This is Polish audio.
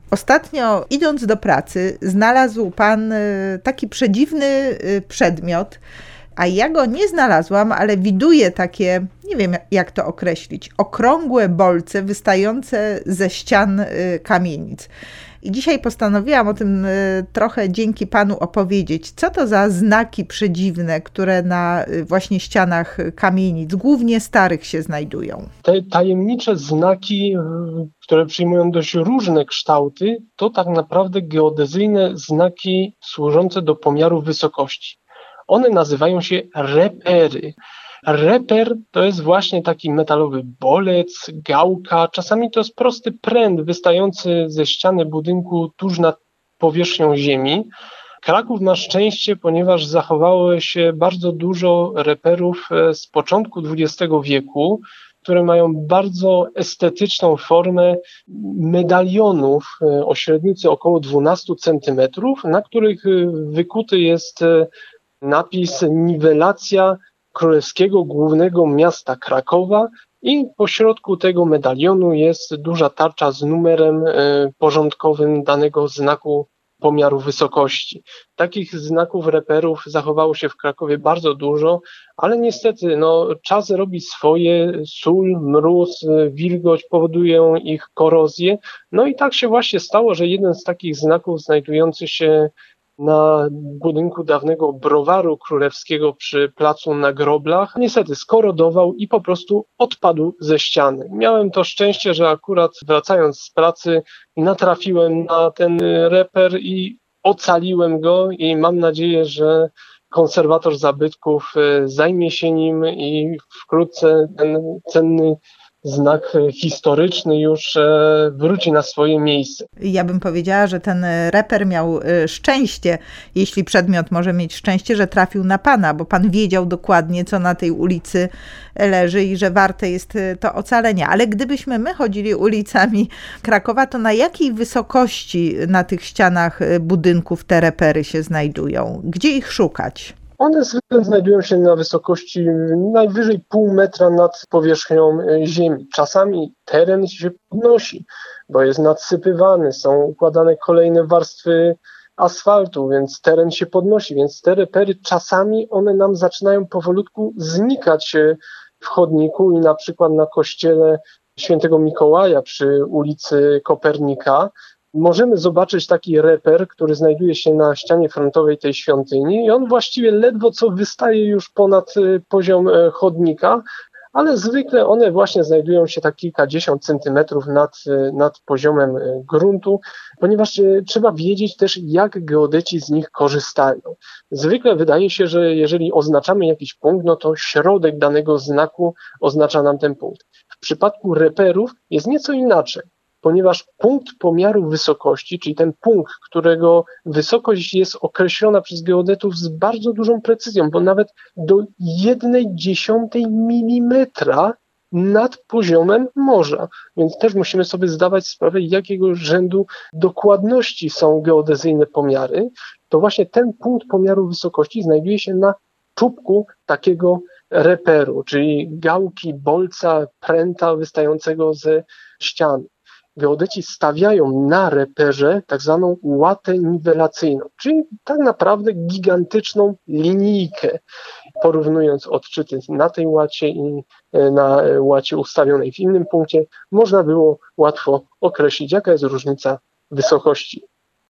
Ostatnio, idąc do pracy, znalazł pan taki przedziwny przedmiot, a ja go nie znalazłam, ale widuję takie, nie wiem jak to określić, okrągłe bolce wystające ze ścian kamienic. I dzisiaj postanowiłam o tym trochę dzięki panu opowiedzieć. Co to za znaki przedziwne, które na właśnie ścianach kamienic, głównie starych, się znajdują? Te tajemnicze znaki, które przyjmują dość różne kształty, to tak naprawdę geodezyjne znaki służące do pomiaru wysokości. One nazywają się repery. Reper to jest właśnie taki metalowy bolec, gałka, czasami to jest prosty pręt wystający ze ściany budynku tuż nad powierzchnią ziemi. Kraków ma szczęście, ponieważ zachowało się bardzo dużo reperów z początku XX wieku, które mają bardzo estetyczną formę medalionów o średnicy około 12 cm, na których wykuty jest napis niwelacja Królewskiego Głównego Miasta Krakowa i pośrodku tego medalionu jest duża tarcza z numerem porządkowym danego znaku pomiaru wysokości. Takich znaków reperów zachowało się w Krakowie bardzo dużo, ale niestety czas robi swoje, sól, mróz, wilgoć powodują ich korozję. I tak się właśnie stało, że jeden z takich znaków znajdujący się na budynku dawnego browaru królewskiego przy placu na Groblach niestety skorodował i po prostu odpadł ze ściany. Miałem to szczęście, że akurat wracając z pracy natrafiłem na ten reper i ocaliłem go i mam nadzieję, że konserwator zabytków zajmie się nim i wkrótce ten cenny znak historyczny już wróci na swoje miejsce. Ja bym powiedziała, że ten reper miał szczęście, jeśli przedmiot może mieć szczęście, że trafił na pana, bo pan wiedział dokładnie, co na tej ulicy leży i że warte jest to ocalenia. Ale gdybyśmy my chodzili ulicami Krakowa, to na jakiej wysokości na tych ścianach budynków te repery się znajdują? Gdzie ich szukać? One zwykle znajdują się na wysokości najwyżej pół metra nad powierzchnią ziemi. Czasami teren się podnosi, bo jest nadsypywany, są układane kolejne warstwy asfaltu, więc teren się podnosi, więc te repery czasami one nam zaczynają powolutku znikać w chodniku i na przykład na kościele Świętego Mikołaja przy ulicy Kopernika możemy zobaczyć taki reper, który znajduje się na ścianie frontowej tej świątyni i on właściwie ledwo co wystaje już ponad poziom chodnika, ale zwykle one właśnie znajdują się tak kilkadziesiąt centymetrów nad poziomem gruntu, ponieważ trzeba wiedzieć też, jak geodeci z nich korzystają. Zwykle wydaje się, że jeżeli oznaczamy jakiś punkt, to środek danego znaku oznacza nam ten punkt. W przypadku reperów jest nieco inaczej, ponieważ punkt pomiaru wysokości, czyli ten punkt, którego wysokość jest określona przez geodetów z bardzo dużą precyzją, bo nawet do 1/10 milimetra nad poziomem morza. Więc też musimy sobie zdawać sprawę, jakiego rzędu dokładności są geodezyjne pomiary. To właśnie ten punkt pomiaru wysokości znajduje się na czubku takiego reperu, czyli gałki, bolca, pręta wystającego ze ściany. Geodeci stawiają na reperze tak zwaną łatę niwelacyjną, czyli tak naprawdę gigantyczną linijkę, porównując odczyty na tej łacie i na łacie ustawionej w innym punkcie, można było łatwo określić, jaka jest różnica wysokości.